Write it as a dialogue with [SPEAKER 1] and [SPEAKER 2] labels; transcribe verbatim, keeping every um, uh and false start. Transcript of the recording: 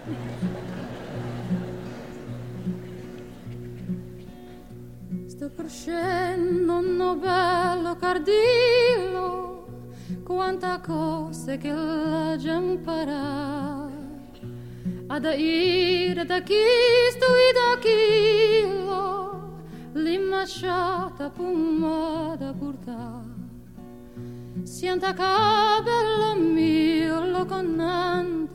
[SPEAKER 1] Sto crescendo, no bello cardillo, quanta cose che la gente impara. Ad ire da chi stui da chilo, l'immasciata pumma da portare. Sienta che bello mio lo connante,